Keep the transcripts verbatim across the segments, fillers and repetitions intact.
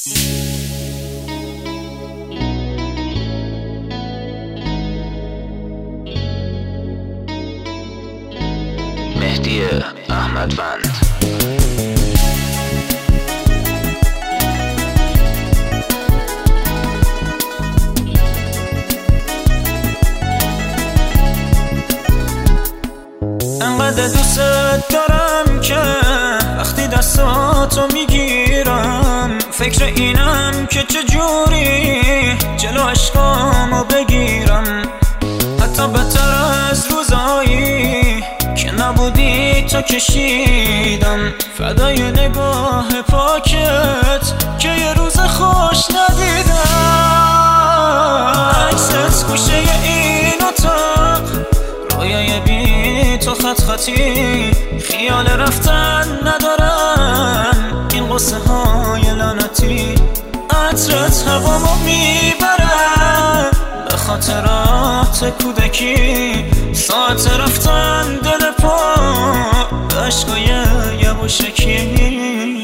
مهدی احمدوند. انقدر دوست دارم که وقتی دستاتو میگیرم فکر اینم که چجوری جلو عشقامو بگیرم. حتی بهتر از روزایی که نبودی تو کشیدم فدای نگاه پاکت که یه روز خوش ندیدم. عکست گوشه این اتاق رویای بی تو خط خطی خیال رفتن ندارم این قصه های لعنتی. عطرت هوامو میبرم به خاطرات کودکی ساعت رفتن دل پا عشقای یواشکی.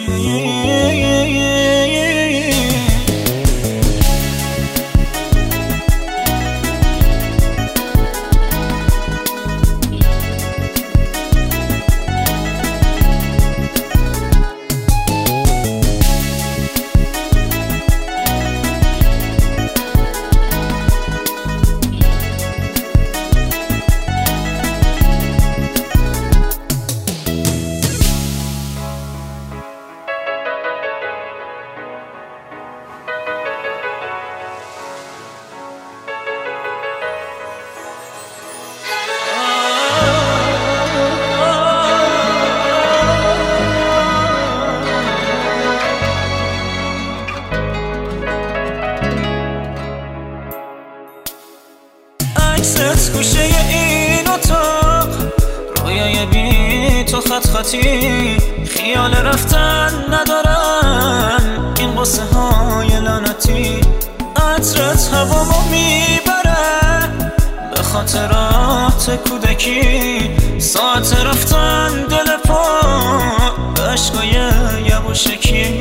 عکست گوشه این اتاق رویای بی تو خط خطی خیال رفتن ندارم این قصه های لعنتی. عطرت هوامو میبره به خاطرات کودکی ساعت رفتن دل پا عشقای یواشکی.